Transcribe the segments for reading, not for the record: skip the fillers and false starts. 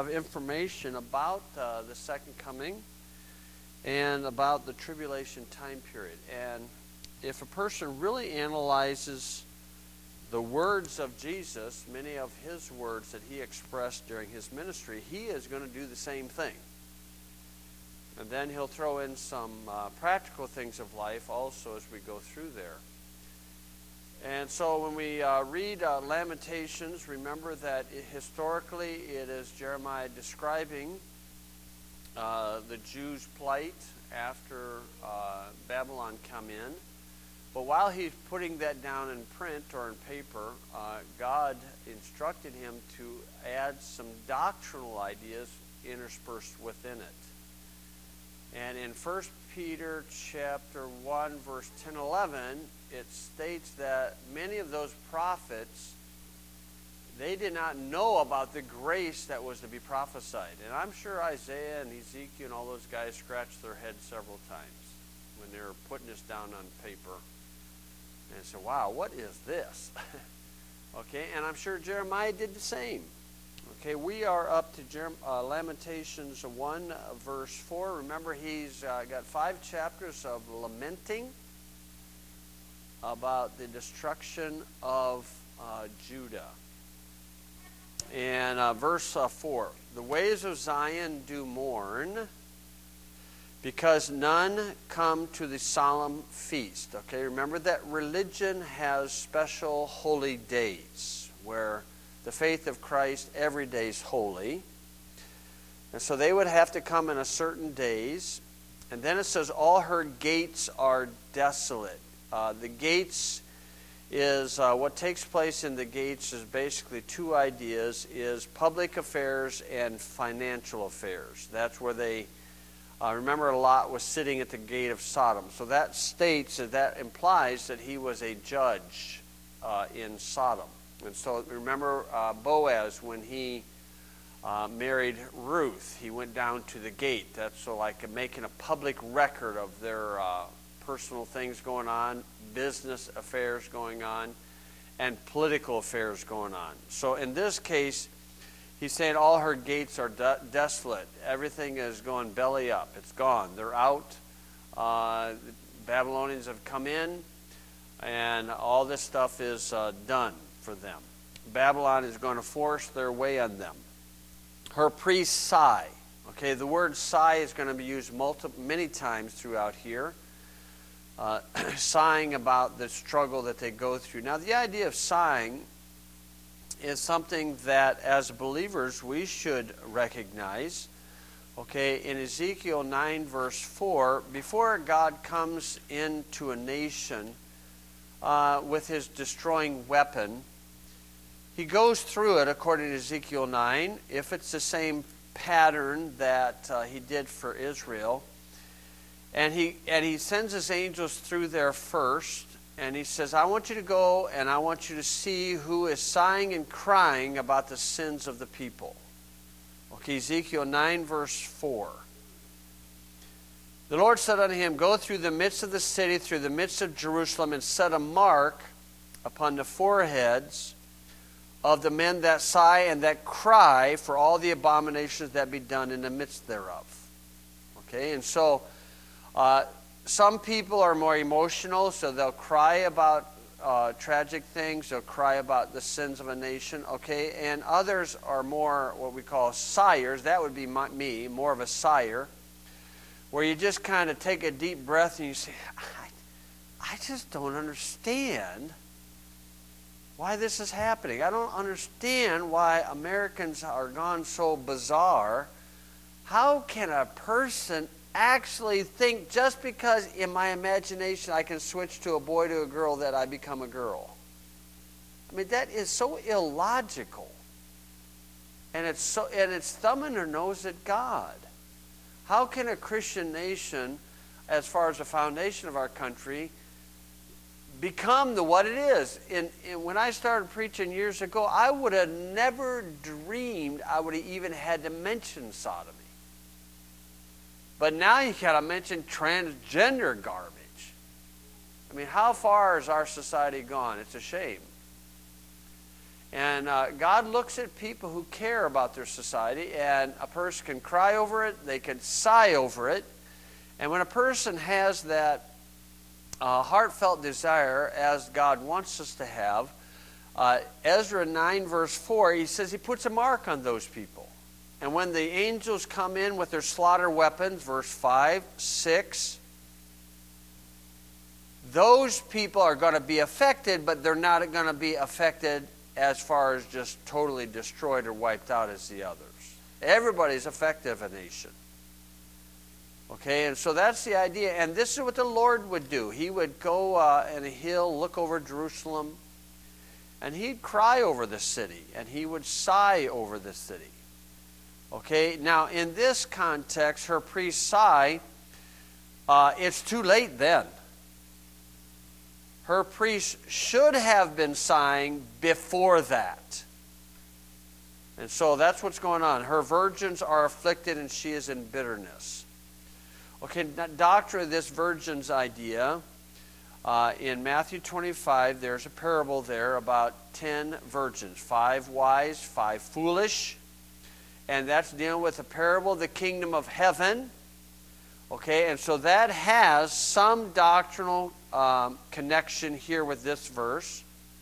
of information about the second coming and about the tribulation time period. And if a person really analyzes the words of Jesus, many of his words that he expressed during his ministry, he is going to do the same thing. And then he'll throw in some practical things of life also as we go through there. And so when we read Lamentations, remember that historically it is Jeremiah describing the Jews' plight after Babylon come in. But while he's putting that down in print or in paper, God instructed him to add some doctrinal ideas interspersed within it. And in 1 Peter chapter 1, verse 10, 11, it states that many of those prophets, they did not know about the grace that was to be prophesied. And I'm sure Isaiah and Ezekiel and all those guys scratched their heads several times when they were putting this down on paper. And said, wow, what is this? Okay, and I'm sure Jeremiah did the same. Okay, we are up to Lamentations 1, verse 4. Remember, he's got 5 chapters of lamenting about the destruction of Judah. And verse 4, the ways of Zion do mourn, because none come to the solemn feast. Okay, remember that religion has special holy days where the faith of Christ every day is holy. And so they would have to come in a certain days. And then it says, all her gates are desolate. The gates is, what takes place in the gates is basically 2 ideas, is public affairs and financial affairs. That's where they, remember Lot was sitting at the gate of Sodom. So that states, that implies that he was a judge in Sodom. And so remember Boaz, when he married Ruth, he went down to the gate. That's so like making a public record of their personal things going on, business affairs going on, and political affairs going on. So in this case, he's saying all her gates are desolate. Everything is going belly up. It's gone. They're out. The Babylonians have come in, and all this stuff is done for them. Babylon is going to force their way on them. Her priests sigh. Okay, the word sigh is going to be used many times throughout here. Sighing about the struggle that they go through. Now, the idea of sighing is something that as believers we should recognize. Okay, in Ezekiel 9 verse 4, before God comes into a nation with his destroying weapon, he goes through it according to Ezekiel 9, if it's the same pattern that he did for Israel. And he sends his angels through there first, and he says, I want you to go and I want you to see who is sighing and crying about the sins of the people. Okay, Ezekiel 9 verse 4. The Lord said unto him, go through the midst of the city, through the midst of Jerusalem, and set a mark upon the foreheads of the men that sigh and that cry for all the abominations that be done in the midst thereof. Okay, and so some people are more emotional, so they'll cry about tragic things. They'll cry about the sins of a nation. Okay, and others are more what we call sighers. That would be me, more of a sigher, where you just kind of take a deep breath and you say, I just don't understand why this is happening. I don't understand why Americans are gone so bizarre. How can a person actually think just because in my imagination I can switch to a boy to a girl that I become a girl? I mean, that is so illogical. And it's thumbing their nose at God. How can a Christian nation, as far as the foundation of our country, become what it is? And when I started preaching years ago, I would have never dreamed I would have even had to mention sodomy. But now you got to mention transgender garbage. I mean, how far has our society gone? It's a shame. And God looks at people who care about their society, and a person can cry over it, they can sigh over it. And when a person has that heartfelt desire, as God wants us to have, Ezra 9 verse 4, he says he puts a mark on those people. And when the angels come in with their slaughter weapons, verse 5, 6, those people are going to be affected, but they're not going to be affected as far as just totally destroyed or wiped out as the others. Everybody's affected of a nation. Okay, and so that's the idea. And this is what the Lord would do. He would go on a hill, look over Jerusalem, and he'd cry over the city, and he would sigh over the city. Okay, now in this context, her priests sigh, it's too late then. Her priests should have been sighing before that. And so that's what's going on. Her virgins are afflicted and she is in bitterness. Okay, doctrine of this virgin's idea, in Matthew 25, there's a parable there about 10 virgins, 5 wise, 5 foolish. And that's dealing with the parable of the kingdom of heaven. Okay, and so that has some doctrinal connection here with this verse,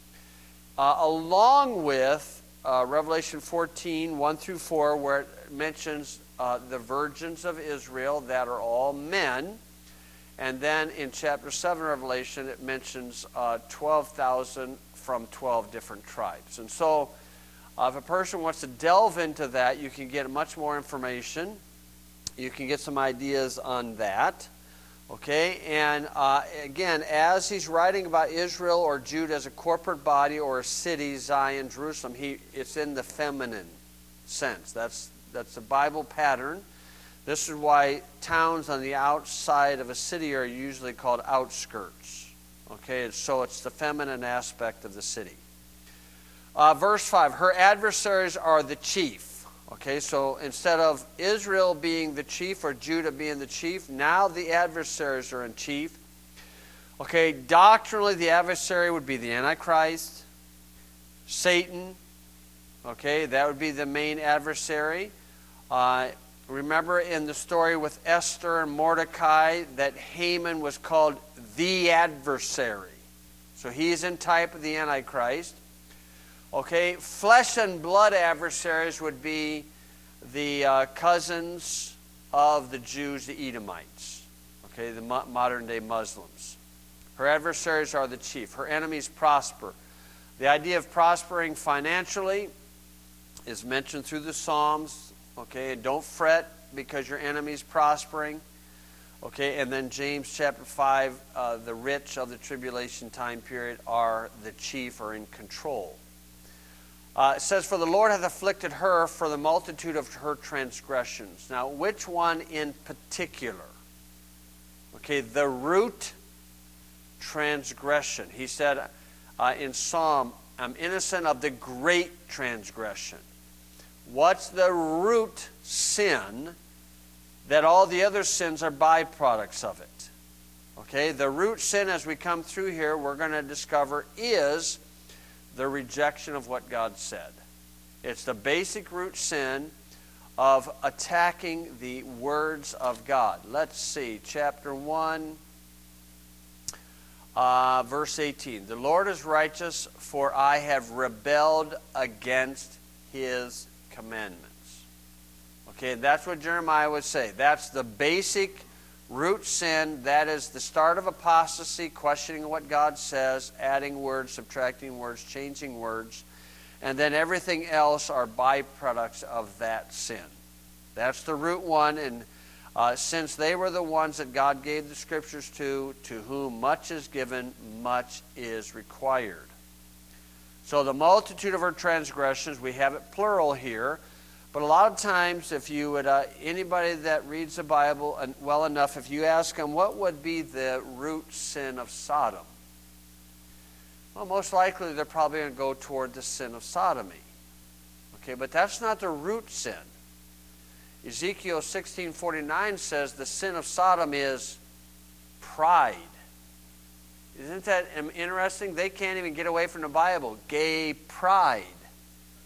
along with Revelation 14, 1 through 4, where it mentions the virgins of Israel that are all men. And then in chapter 7 Revelation, it mentions 12,000 from 12 different tribes. And so if a person wants to delve into that, you can get much more information. You can get some ideas on that. Okay, and again, as he's writing about Israel or Judah as a corporate body or a city, Zion, Jerusalem, it's in the feminine sense. That's the Bible pattern. This is why towns on the outside of a city are usually called outskirts. Okay, so it's the feminine aspect of the city. Verse 5, her adversaries are the chief. Okay, so instead of Israel being the chief or Judah being the chief, now the adversaries are in chief. Okay, doctrinally the adversary would be the Antichrist, Satan. Okay, that would be the main adversary. Remember in the story with Esther and Mordecai that Haman was called the adversary. So he's in type of the Antichrist. Okay, flesh and blood adversaries would be the cousins of the Jews, the Edomites. Okay, the modern day Muslims. Her adversaries are the chief. Her enemies prosper. The idea of prospering financially is mentioned through the Psalms. Okay, and don't fret because your enemy's prospering. Okay, and then James chapter 5, the rich of the tribulation time period are the chief or in control. It says, for the Lord hath afflicted her for the multitude of her transgressions. Now, which one in particular? Okay, the root transgression. He said in Psalm, I'm innocent of the great transgression. What's the root sin that all the other sins are byproducts of it? Okay, the root sin as we come through here, we're going to discover is the rejection of what God said. It's the basic root sin of attacking the words of God. Let's see, chapter 1, verse 18. The Lord is righteous, for I have rebelled against his commandments. Okay, that's what Jeremiah would say. That's the basic root sin. That is the start of apostasy, questioning what God says, adding words, subtracting words, changing words. And then everything else are byproducts of that sin. That's the root one. And since they were the ones that God gave the scriptures to whom much is given, much is required. So the multitude of her transgressions, we have it plural here. But a lot of times, if you would, anybody that reads the Bible well enough, if you ask them, what would be the root sin of Sodom? Well, most likely they're probably going to go toward the sin of sodomy. Okay, but that's not the root sin. Ezekiel 16:49 says the sin of Sodom is pride. Isn't that interesting? They can't even get away from the Bible. Gay pride.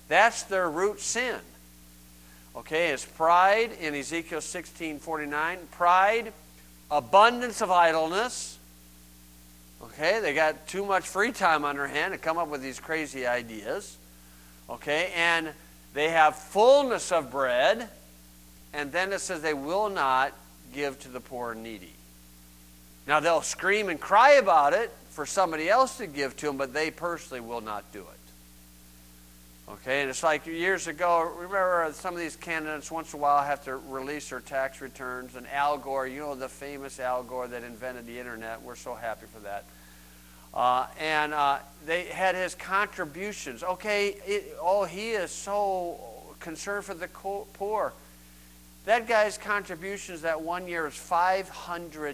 That's their root sin. Okay, it's pride in Ezekiel 16:49. Pride, abundance of idleness. Okay, they got too much free time on their hand to come up with these crazy ideas. Okay, and they have fullness of bread. And then it says they will not give to the poor and needy. Now they'll scream and cry about it for somebody else to give to them, but they personally will not do it. Okay, and it's like years ago, remember some of these candidates once in a while have to release their tax returns. And Al Gore, you know the famous Al Gore that invented the internet, we're so happy for that. And they had his contributions. Okay, he is so concerned for the poor. That guy's contributions that one year was $500.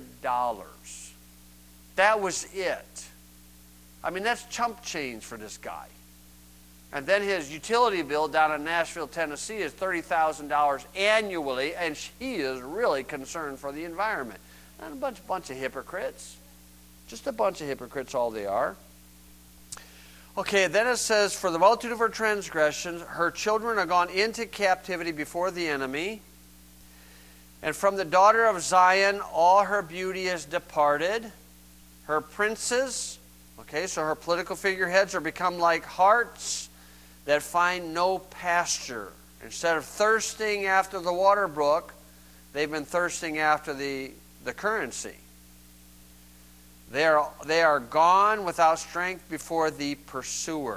That was it. I mean, that's chump change for this guy. And then his utility bill down in Nashville, Tennessee is $30,000 annually, and he is really concerned for the environment. And a bunch of hypocrites. Just a bunch of hypocrites, all they are. Okay, then it says, for the multitude of her transgressions, her children are gone into captivity before the enemy. And from the daughter of Zion, all her beauty is departed. Her princes, okay, so her political figureheads are become like harts that find no pasture. Instead of thirsting after the water brook, they've been thirsting after the currency. They are gone without strength before the pursuer.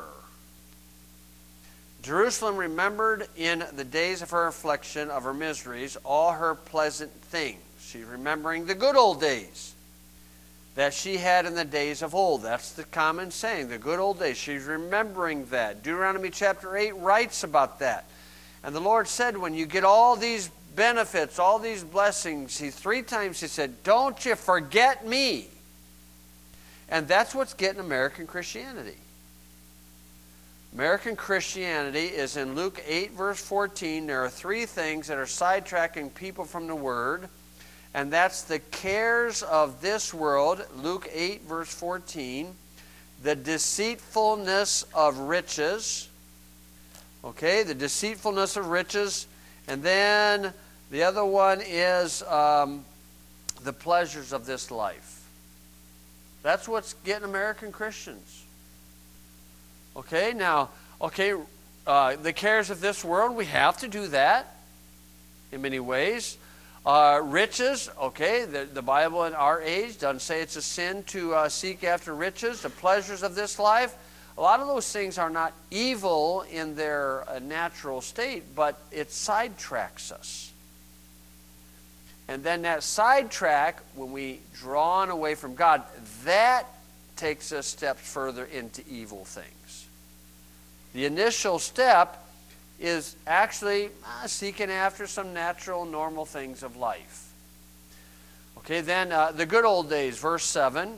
Jerusalem remembered in the days of her affliction, of her miseries, all her pleasant things. She's remembering the good old days that she had in the days of old. That's the common saying, the good old days. She's remembering that. Deuteronomy chapter 8 writes about that. And the Lord said, when you get all these benefits, all these blessings, three times he said, don't you forget me. And that's what's getting American Christianity. American Christianity is in Luke 8, verse 14. There are three things that are sidetracking people from the Word. And that's the cares of this world, Luke 8, verse 14. The deceitfulness of riches. Okay, the deceitfulness of riches. And then the other one is the pleasures of this life. That's what's getting American Christians. Okay, now, the cares of this world, we have to do that in many ways. Riches, okay, the Bible in our age doesn't say it's a sin to seek after riches. The pleasures of this life, a lot of those things are not evil in their natural state, but it sidetracks us. And then that sidetrack, when we drawn away from God, that takes us steps further into evil things. The initial step is actually seeking after some natural, normal things of life. Okay, then the good old days, verse 7.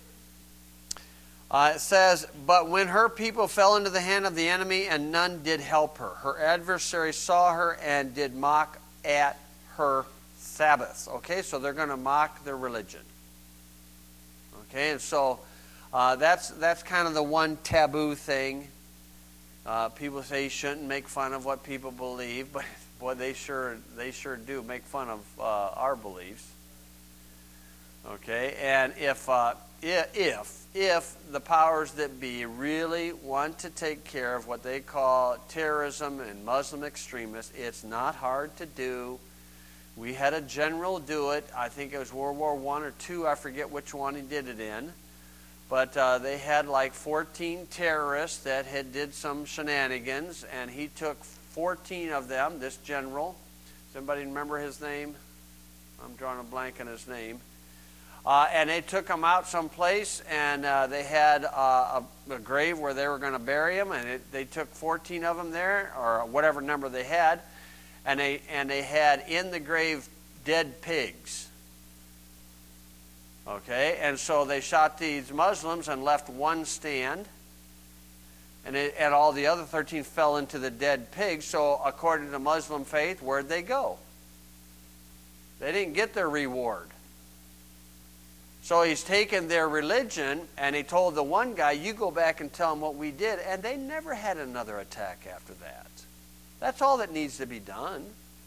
It says, but when her people fell into the hand of the enemy and none did help her, her adversaries saw her and did mock at her Sabbaths. Okay, so they're going to mock their religion. Okay, and so that's kind of the one taboo thing. People say you shouldn't make fun of what people believe, but boy, they sure do make fun of our beliefs. Okay, and if the powers that be really want to take care of what they call terrorism and Muslim extremists, it's not hard to do. We had a general do it. I think it was World War I or II. I forget which one he did it in. But they had like 14 terrorists that had did some shenanigans, and he took 14 of them, this general. Does anybody remember his name? I'm drawing a blank on his name. And they took him out someplace, and they had a grave where they were going to bury him, and they took 14 of them there, or whatever number they had, and they had in the grave dead pigs. Okay, and so they shot these Muslims and left one stand, and all the other 13 fell into the dead pigs. So according to the Muslim faith, where'd they go? They didn't get their reward. So he's taken their religion, and he told the one guy, you go back and tell them what we did. And they never had another attack after that. That's all that needs to be done.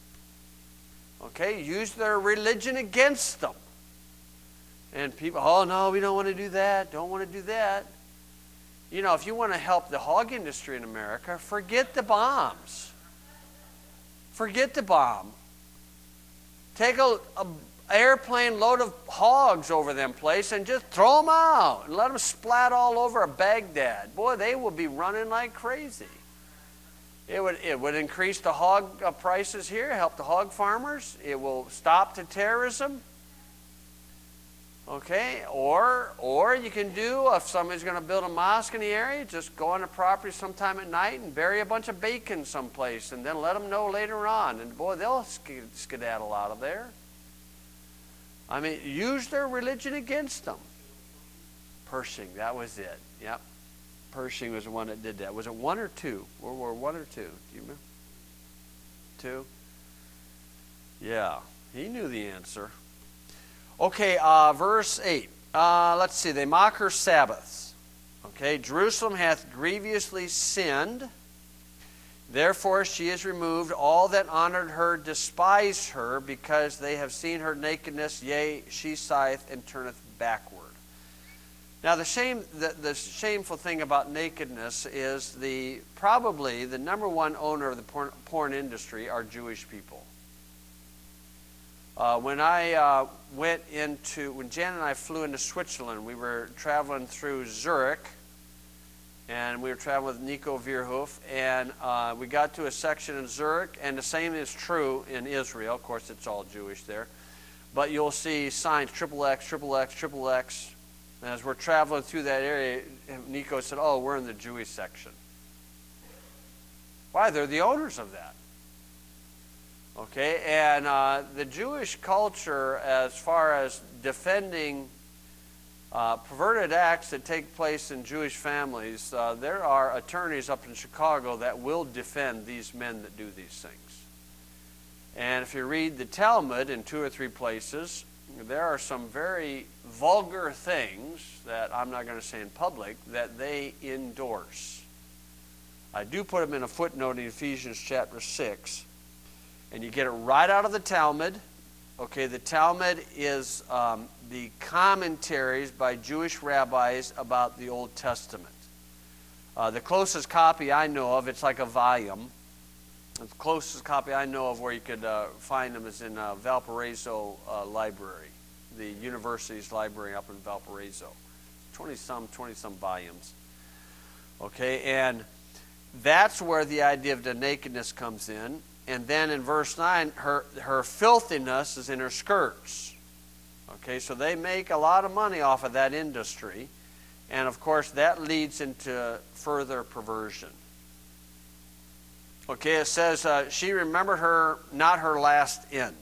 Okay, use their religion against them. And people, oh no, we don't want to do that, don't want to do that. You know, if you want to help the hog industry in America, forget the bombs. Forget the bomb. Take a airplane load of hogs over them place and just throw them out and let them splat all over Baghdad. Boy, they will be running like crazy. It would increase the hog prices here, help the hog farmers. It will stop the terrorism. Okay, or you can do, if somebody's going to build a mosque in the area, just go on the property sometime at night and bury a bunch of bacon someplace and then let them know later on. And boy, they'll skedaddle out of there. I mean, use their religion against them. Pershing, that was it. Yep. Pershing was the one that did that. Was it 1 or 2? World War 1 or 2? Do you remember? 2? Yeah, he knew the answer. Okay, verse 8. Let's see. They mock her Sabbaths. Okay, Jerusalem hath grievously sinned. Therefore she is removed. All that honored her despise her, because they have seen her nakedness. Yea, she sigheth and turneth backward. Now the shameful thing about nakedness is probably the number one owner of the porn industry are Jewish people. When Jan and I flew into Switzerland, we were traveling through Zurich, and we were traveling with Nico Vierhoff, and we got to a section in Zurich, and the same is true in Israel. Of course, it's all Jewish there. But you'll see signs, XXX, XXX, XXX. And as we're traveling through that area, Nico said, oh, we're in the Jewish section. Why? They're the owners of that. Okay, and the Jewish culture, as far as defending perverted acts that take place in Jewish families, there are attorneys up in Chicago that will defend these men that do these things. And if you read the Talmud in 2 or 3 places, there are some very vulgar things that I'm not going to say in public that they endorse. I do put them in a footnote in Ephesians chapter 6. And you get it right out of the Talmud. Okay, the Talmud is the commentaries by Jewish rabbis about the Old Testament. The closest copy I know of, it's like a volume. The closest copy I know of where you could find them is in Valparaiso Library, the university's library up in Valparaiso. 20-some volumes. Okay, and that's where the idea of the nakedness comes in. And then in verse 9, her filthiness is in her skirts. Okay, so they make a lot of money off of that industry. And of course, that leads into further perversion. Okay, it says, she remembered her, not her last end.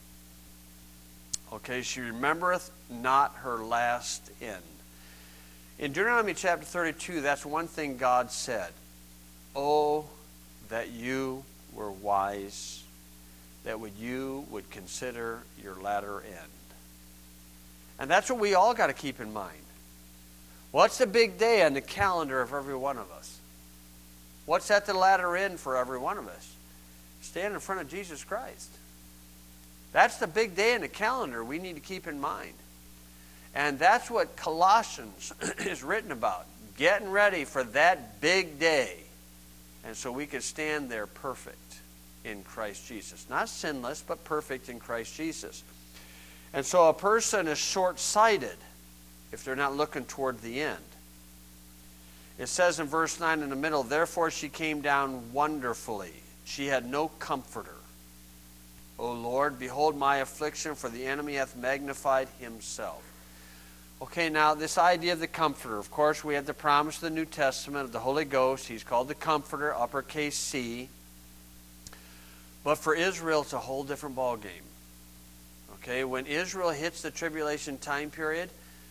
Okay, she remembereth not her last end. In Deuteronomy chapter 32, that's one thing God said. Oh, that you were wise, that you would consider your latter end. And that's what we all got to keep in mind. What's the big day on the calendar of every one of us? What's at the latter end for every one of us? Stand in front of Jesus Christ. That's the big day in the calendar we need to keep in mind. And that's what Colossians is written about. Getting ready for that big day. And so we could stand there perfect in Christ Jesus. Not sinless, but perfect in Christ Jesus. And so a person is short-sighted if they're not looking toward the end. It says in verse 9 in the middle, therefore she came down wonderfully. She had no comforter. O Lord, behold my affliction, for the enemy hath magnified himself. Okay, now this idea of the Comforter. Of course, we have the promise of the New Testament of the Holy Ghost. He's called the Comforter, uppercase C. But for Israel, it's a whole different ballgame. Okay, when Israel hits the tribulation time period,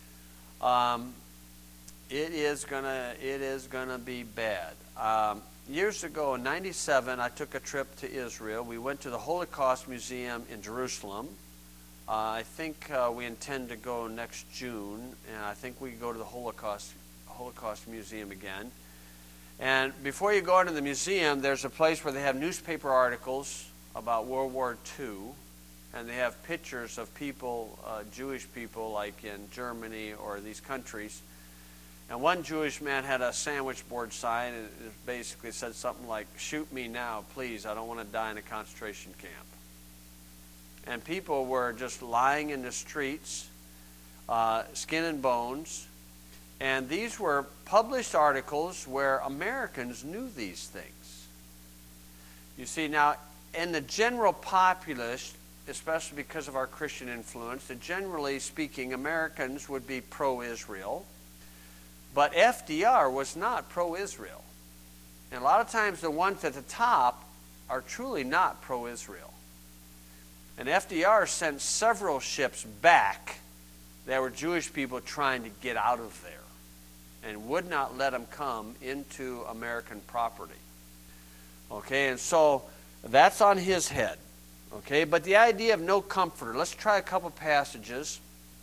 it is gonna be bad. Years ago, in '97, I took a trip to Israel. We went to the Holocaust Museum in Jerusalem. I think we intend to go next June, and I think we go to the Holocaust Museum again. And before you go into the museum, there's a place where they have newspaper articles about World War II, and they have pictures of people, Jewish people, like in Germany or these countries. And one Jewish man had a sandwich board sign, and it basically said something like, "Shoot me now, please. I don't want to die in a concentration camp." And people were just lying in the streets, skin and bones. And these were published articles where Americans knew these things. You see, now, in the general populace, especially because of our Christian influence, generally speaking, Americans would be pro-Israel. But FDR was not pro-Israel. And a lot of times the ones at the top are truly not pro-Israel. And FDR sent several ships back that were Jewish people trying to get out of there and would not let them come into American property. Okay, and so that's on his head. Okay, but the idea of no comforter, let's try a couple passages.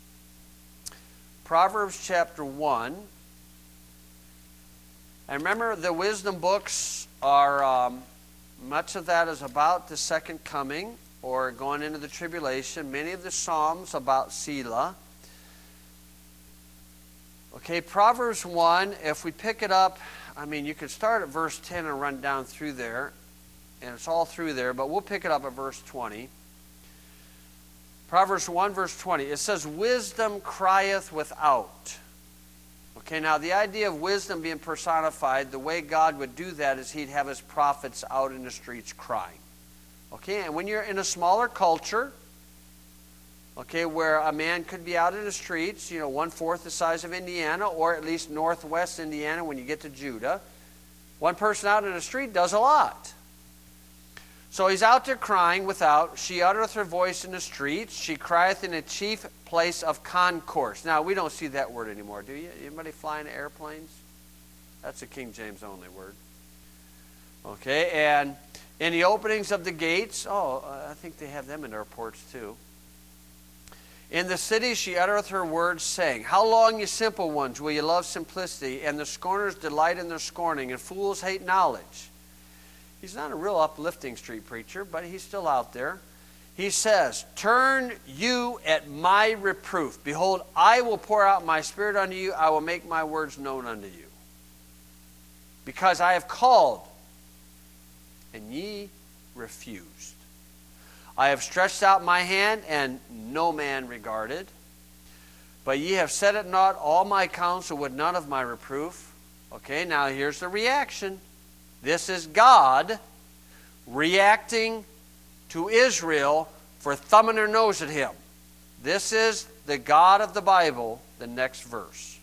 Proverbs chapter 1. And remember, the wisdom books are, much of that is about the second coming or going into the tribulation. Many of the Psalms about Selah. Okay, Proverbs 1, if we pick it up, I mean, you could start at verse 10 and run down through there, and it's all through there, but we'll pick it up at verse 20. Proverbs 1, verse 20, it says, "Wisdom crieth without." Okay, now the idea of wisdom being personified, the way God would do that is he'd have his prophets out in the streets crying. Okay, and when you're in a smaller culture, okay, where a man could be out in the streets, 1/4 the size of Indiana, or at least northwest Indiana when you get to Judah, one person out in the street does a lot. So he's out there crying without. "She uttereth her voice in the streets. She crieth in a chief place of concourse." Now, we don't see that word anymore, do you? Anybody flying airplanes? That's a King James only word. Okay, and in the openings of the gates, I think they have them in airports too. "In the city she uttereth her words, saying, How long, ye simple ones, will ye love simplicity? And the scorners delight in their scorning, and fools hate knowledge." He's not a real uplifting street preacher, but he's still out there. He says, "Turn you at my reproof. Behold, I will pour out my spirit unto you. I will make my words known unto you. Because I have called, and ye refused. I have stretched out my hand, and no man regarded. But ye have set at naught all my counsel with none of my reproof." Okay, now here's the reaction. This is God reacting to Israel for thumbing their nose at him. This is the God of the Bible, the next verse.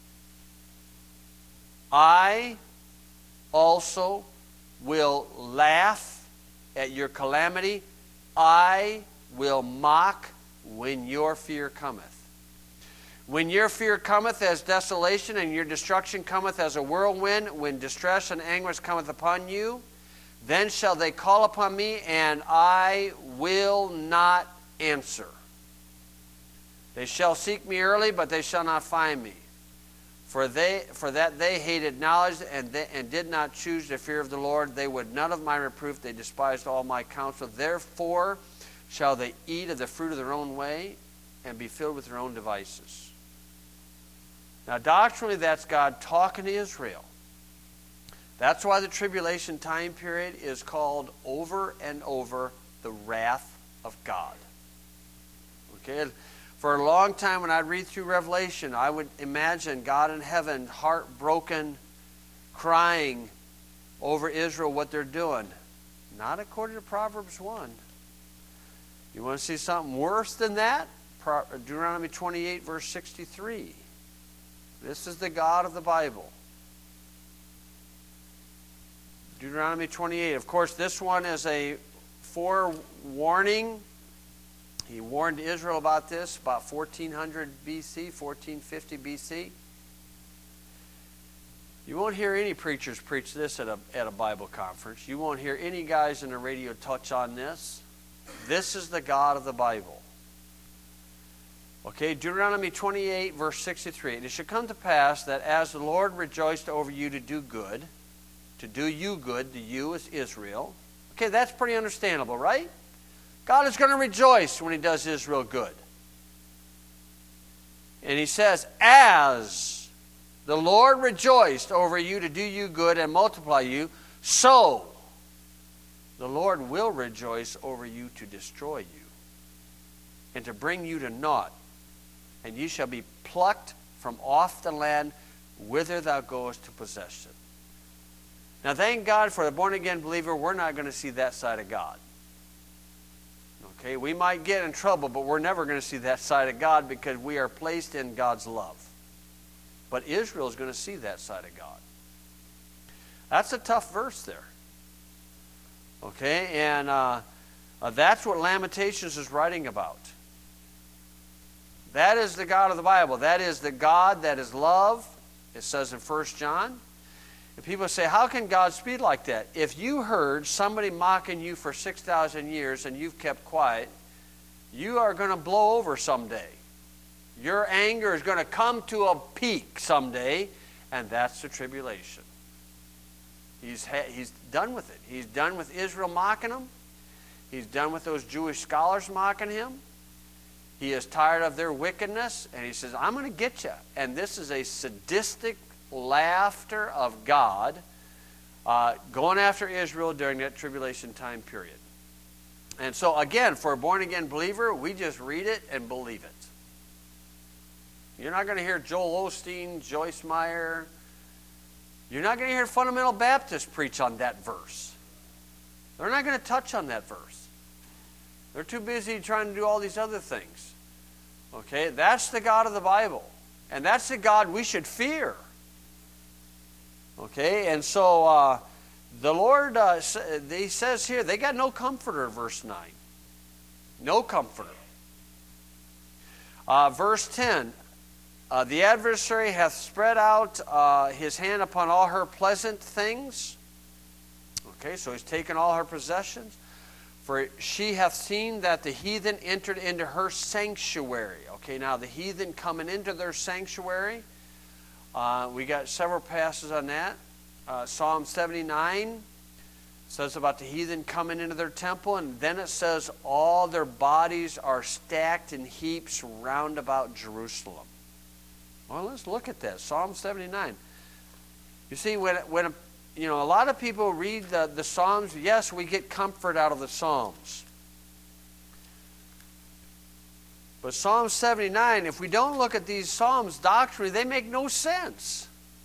"I also will laugh at your calamity. I will mock when your fear cometh. When your fear cometh as desolation, and your destruction cometh as a whirlwind, when distress and anguish cometh upon you, then shall they call upon me, and I will not answer. They shall seek me early, but they shall not find me. For that they hated knowledge, and did not choose the fear of the Lord. They would none of my reproof. They despised all my counsel. Therefore shall they eat of the fruit of their own way, and be filled with their own devices." Now, doctrinally, that's God talking to Israel. That's why the tribulation time period is called over and over the wrath of God. Okay? For a long time, when I'd read through Revelation, I would imagine God in heaven, heartbroken, crying over Israel, what they're doing. Not according to Proverbs 1. You want to see something worse than that? Deuteronomy 28, verse 63. This is the God of the Bible. Deuteronomy 28. Of course, this one is a forewarning. He warned Israel about this about 1400 BC, 1450 BC. You won't hear any preachers preach this at a Bible conference. You won't hear any guys in the radio touch on this. This is the God of the Bible. Okay, Deuteronomy 28, verse 63. And it shall come to pass that as the Lord rejoiced over you to do good, to do you good, the you is Israel. Okay, that's pretty understandable, right? God is going to rejoice when he does Israel good. And he says, as the Lord rejoiced over you to do you good and multiply you, so the Lord will rejoice over you to destroy you and to bring you to naught. And you shall be plucked from off the land whither thou goest to possess it. Now, thank God for the born-again believer, we're not going to see that side of God. Okay, we might get in trouble, but we're never going to see that side of God because we are placed in God's love. But Israel is going to see that side of God. That's a tough verse there. Okay, and that's what Lamentations is writing about. That is the God of the Bible. That is the God that is love. It says in 1 John. And people say, how can God speak like that? If you heard somebody mocking you for 6,000 years and you've kept quiet, you are going to blow over someday. Your anger is going to come to a peak someday, and that's the tribulation. He's done with it. He's done with Israel mocking him. He's done with those Jewish scholars mocking him. He is tired of their wickedness, and he says, I'm going to get you. And this is a sadistic laughter of God going after Israel during that tribulation time period. And so, again, for a born-again believer, we just read it and believe it. You're not going to hear Joel Osteen, Joyce Meyer. You're not going to hear fundamental Baptists preach on that verse. They're not going to touch on that verse. They're too busy trying to do all these other things. Okay, that's the God of the Bible. And that's the God we should fear. Okay, and so the Lord, he says here, they got no comforter, verse 9. No comforter. Verse 10, the adversary hath spread out his hand upon all her pleasant things. Okay, so he's taken all her possessions. For she hath seen that the heathen entered into her sanctuary. Okay, now the heathen coming into their sanctuary. We got several passages on that. Psalm 79 says about the heathen coming into their temple. And then it says all their bodies are stacked in heaps round about Jerusalem. Well, let's look at that. Psalm 79. You see, when a lot of people read the Psalms, yes, we get comfort out of the Psalms. But Psalm 79, if we don't look at these Psalms doctrinally, they make no sense.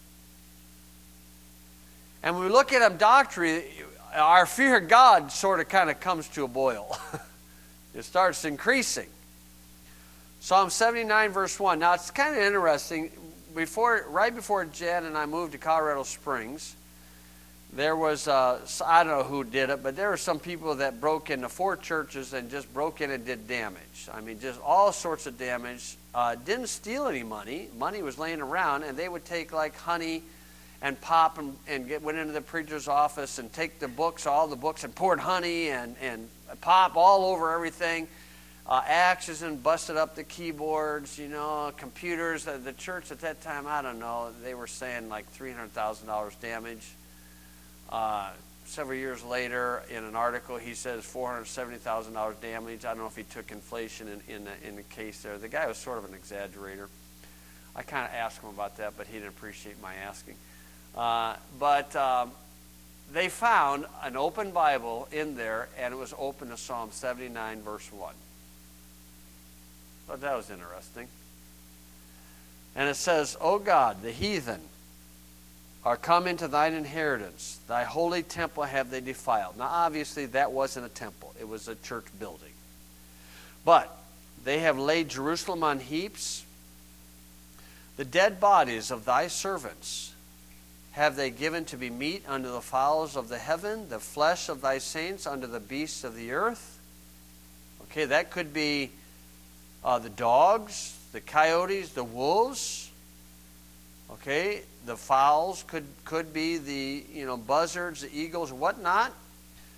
And when we look at them doctrinally, our fear of God sort of kind of comes to a boil. It starts increasing. Psalm 79, verse 1. Now, it's kind of interesting. Right before Jan and I moved to Colorado Springs, there was, I don't know who did it, but there were some people that broke into 4 churches and just broke in and did damage. I mean, just all sorts of damage. Didn't steal any money. Money was laying around, and they would take like honey and pop and went into the preacher's office and take the books, all the books, and poured honey and pop all over everything. Axes and busted up the keyboards, computers. The church at that time, I don't know, they were saying like $300,000 damage. Several years later, in an article, he says $470,000 damage. I don't know if he took inflation in the case there. The guy was sort of an exaggerator. I kind of asked him about that, but he didn't appreciate my asking. But they found an open Bible in there, and it was open to Psalm 79, verse 1. Thought that was interesting. And it says, O God, the heathen are come into thine inheritance. Thy holy temple have they defiled. Now, obviously, that wasn't a temple. It was a church building. But they have laid Jerusalem on heaps. The dead bodies of thy servants have they given to be meat unto the fowls of the heaven, the flesh of thy saints unto the beasts of the earth. Okay, that could be the dogs, the coyotes, the wolves. Okay, the fowls could be the buzzards, the eagles, whatnot.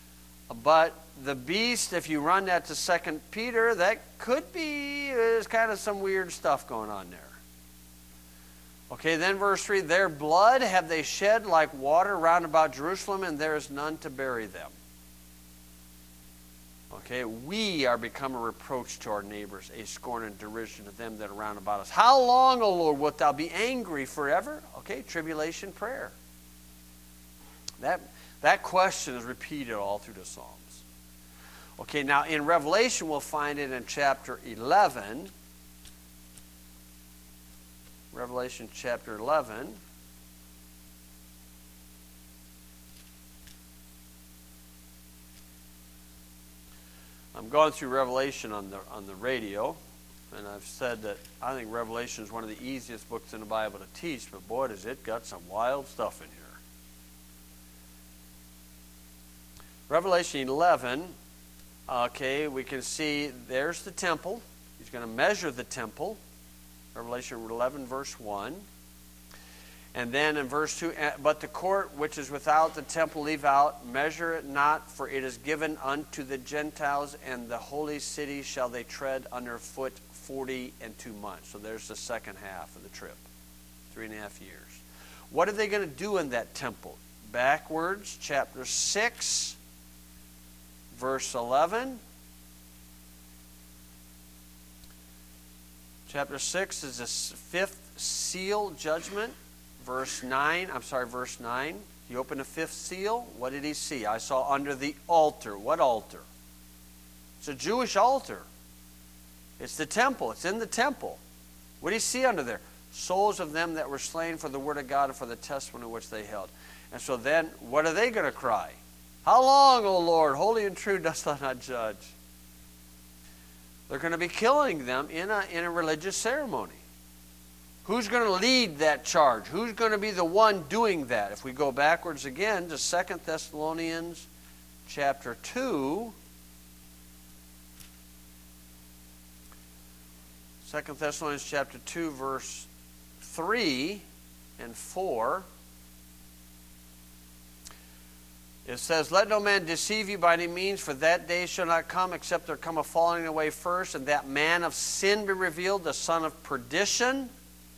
But the beast, if you run that to 2 Peter, that could be, there's kind of some weird stuff going on there. Okay, then verse 3, their blood have they shed like water round about Jerusalem, and there is none to bury them. Okay, we are become a reproach to our neighbors, a scorn and derision to them that are round about us. How long, O Lord, wilt thou be angry forever? Okay, tribulation prayer. That question is repeated all through the Psalms. Okay, now in Revelation we'll find it in chapter 11. Revelation chapter 11. I'm going through Revelation on the radio, and I've said that I think Revelation is one of the easiest books in the Bible to teach, but boy, does it got some wild stuff in here. Revelation 11, okay, we can see there's the temple. He's going to measure the temple. Revelation 11, verse 1. And then in verse 2, but the court which is without the temple leave out, measure it not, for it is given unto the Gentiles, and the holy city shall they tread under foot 42 months. So there's the second half of the trip, 3.5 years. What are they going to do in that temple? Backwards, chapter 6, verse 11. Chapter 6 is the fifth seal judgment. Verse 9. He opened the fifth seal. What did he see? I saw under the altar. What altar? It's a Jewish altar. It's the temple. It's in the temple. What do you see under there? Souls of them that were slain for the word of God and for the testimony which they held. And so then, what are they going to cry? How long, O Lord, holy and true, dost thou not judge? They're going to be killing them in a religious ceremony. Who's going to lead that charge? Who's going to be the one doing that? If we go backwards again to 2 Thessalonians chapter 2. 2 Thessalonians chapter 2, verse 3 and 4. It says, let no man deceive you by any means, for that day shall not come, except there come a falling away first, and that man of sin be revealed, the son of perdition.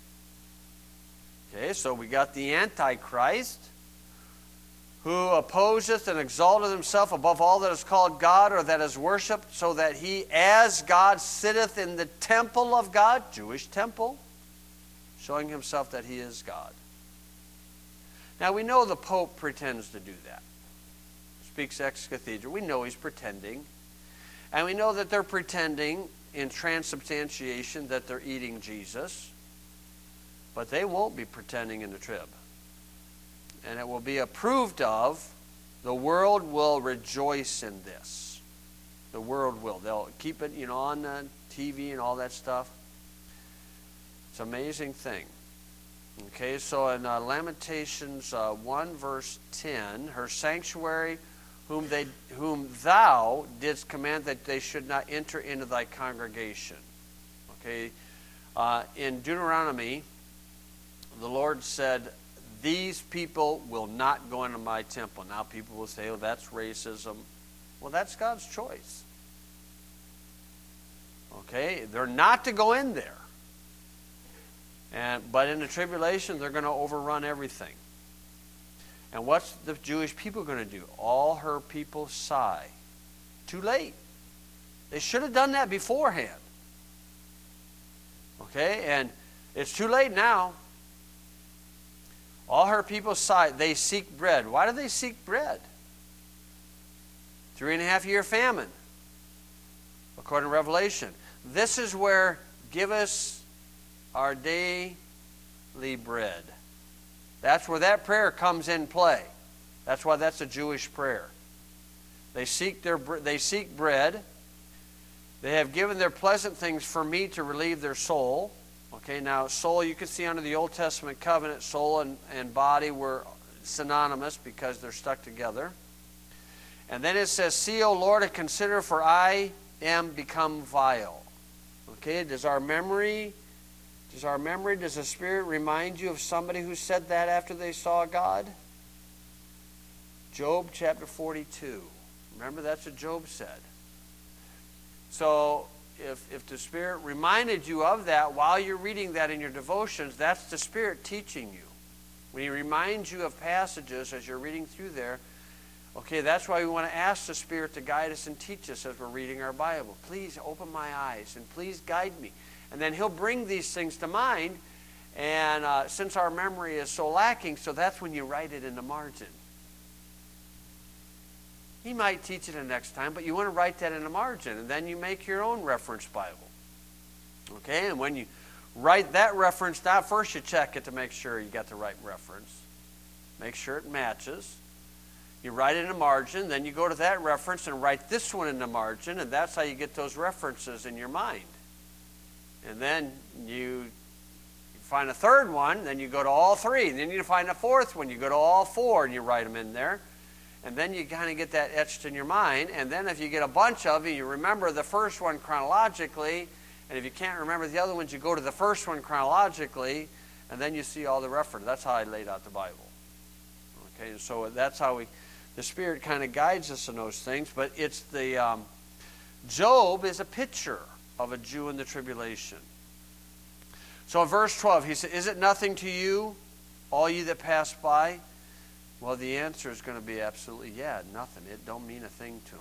Okay, so we got the Antichrist, who opposeth and exalteth himself above all that is called God or that is worshipped, so that he, as God, sitteth in the temple of God, Jewish temple, showing himself that he is God. Now we know the Pope pretends to do that. Speaks ex cathedra. We know he's pretending. And we know that they're pretending in transubstantiation that they're eating Jesus. But they won't be pretending in the trib. And it will be approved of. The world will rejoice in this. The world will. They'll keep it, on TV and all that stuff. It's an amazing thing. Okay, so in Lamentations 1 verse 10, her sanctuary, whom thou didst command that they should not enter into thy congregation. Okay, in Deuteronomy, the Lord said, these people will not go into my temple. Now people will say, oh, that's racism. Well, that's God's choice. Okay, they're not to go in there. But in the tribulation, they're going to overrun everything. And what's the Jewish people going to do? All her people sigh. Too late. They should have done that beforehand. Okay, and it's too late now. All her people sigh. They seek bread. Why do they seek bread? 3.5 year famine, according to Revelation. This is where give us our daily bread. That's where that prayer comes in play. That's why that's a Jewish prayer. They seek bread. They have given their pleasant things for me to relieve their soul. Okay, now soul, you can see under the Old Testament covenant, soul and body were synonymous because they're stuck together. And then it says, see, O Lord, and consider, for I am become vile. Okay, does the Spirit remind you of somebody who said that after they saw God? Job chapter 42. Remember, that's what Job said. So if the Spirit reminded you of that while you're reading that in your devotions, that's the Spirit teaching you. When He reminds you of passages as you're reading through there, okay, that's why we want to ask the Spirit to guide us and teach us as we're reading our Bible. Please open my eyes and please guide me. And then He'll bring these things to mind. And since our memory is so lacking, so that's when you write it in the margin. He might teach it the next time, but you want to write that in the margin. And then you make your own reference Bible. Okay, and when you write that reference down, first you check it to make sure you got the right reference. Make sure it matches. You write it in the margin, then you go to that reference and write this one in the margin, and that's how you get those references in your mind. And then you find a third one, then you go to all three. Then you find a fourth one, you go to all four, and you write them in there. And then you kind of get that etched in your mind. And then if you get a bunch of them, you remember the first one chronologically. And if you can't remember the other ones, you go to the first one chronologically, and then you see all the references. That's how I laid out the Bible. Okay, and so that's how the Spirit kind of guides us in those things. But it's Job is a picture of a Jew in the tribulation. So in verse 12, he said, "Is it nothing to you, all you that pass by?" Well, the answer is going to be absolutely, yeah, nothing. It don't mean a thing to them.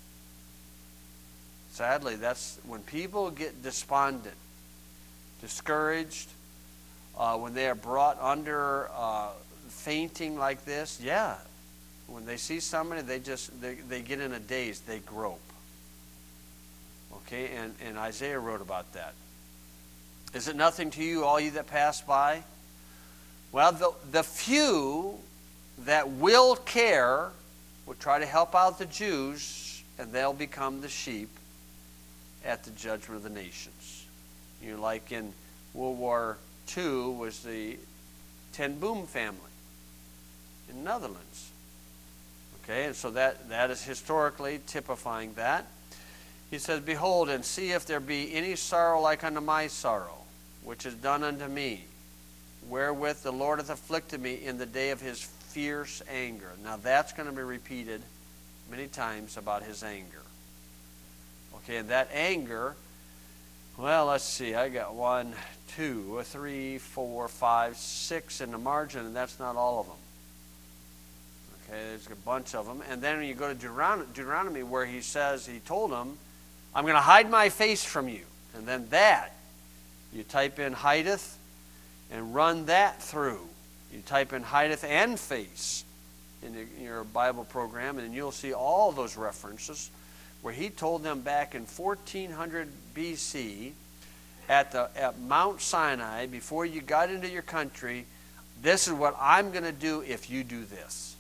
Sadly, that's when people get despondent, discouraged, when they are brought under fainting like this, yeah. When they see somebody, they get in a daze, they grope. Okay, and Isaiah wrote about that. Is it nothing to you, all you that pass by? Well, the few that will care will try to help out the Jews, and they'll become the sheep at the judgment of the nations. You know, like in World War II was the Ten Boom family in the Netherlands. Okay, and so that is historically typifying that. He says, "Behold, and see if there be any sorrow like unto my sorrow, which is done unto me, wherewith the Lord hath afflicted me in the day of His fierce anger." Now that's going to be repeated many times about His anger. Okay, and that anger, well, let's see, I got 1, 2, 3, 4, 5, 6 in the margin, and that's not all of them. Okay, there's a bunch of them. And then when you go to Deuteronomy where He says, He told them, "I'm going to hide my face from you." And then that, you type in hideth and run that through. You type in hideth and face in your Bible program, and you'll see all those references where He told them back in 1400 BC at Mount Sinai, before you got into your country, this is what I'm going to do if you do this.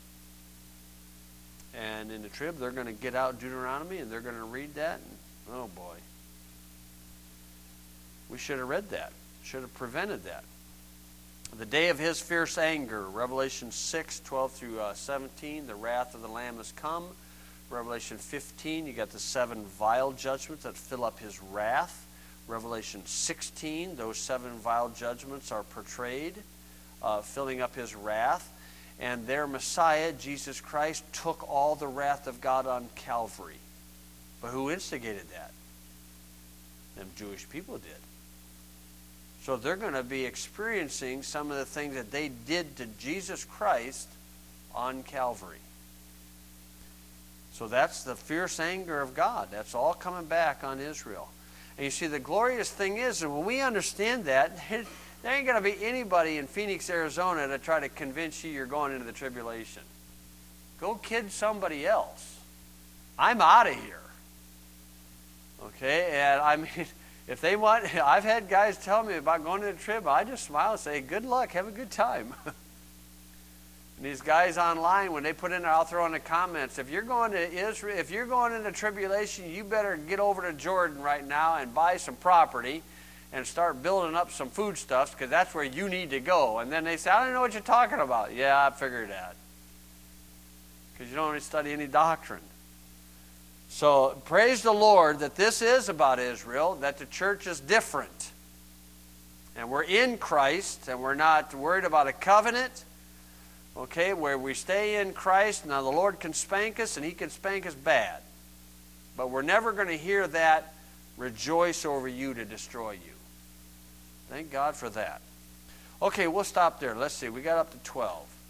And in the trib, they're going to get out Deuteronomy, and they're going to read that, and oh boy. We should have read that. Should have prevented that. The day of His fierce anger, Revelation 6, 12 through 17, the wrath of the Lamb has come. Revelation 15, you got the 7 vile judgments that fill up His wrath. Revelation 16, those 7 vile judgments are portrayed, filling up His wrath. And their Messiah, Jesus Christ, took all the wrath of God on Calvary. But who instigated that? Them Jewish people did. So they're going to be experiencing some of the things that they did to Jesus Christ on Calvary. So that's the fierce anger of God. That's all coming back on Israel. And you see, the glorious thing is, and when we understand that, there ain't going to be anybody in Phoenix, Arizona to try to convince you you're going into the tribulation. Go kid somebody else. I'm out of here. Okay, and I mean, if they want, I've had guys tell me about going to the trib, I just smile and say, "Good luck, have a good time." And these guys online, when they put in there, I'll throw in the comments, if you're going to Israel, if you're going into tribulation, you better get over to Jordan right now and buy some property and start building up some foodstuffs, because that's where you need to go. And then they say, "I don't know what you're talking about." Yeah, I figured that. Because you don't really study any doctrine. So praise the Lord that this is about Israel, that the church is different. And we're in Christ, and we're not worried about a covenant. Okay, where we stay in Christ. Now the Lord can spank us, and He can spank us bad. But we're never going to hear that rejoice over you to destroy you. Thank God for that. Okay, we'll stop there. Let's see. We got up to 12.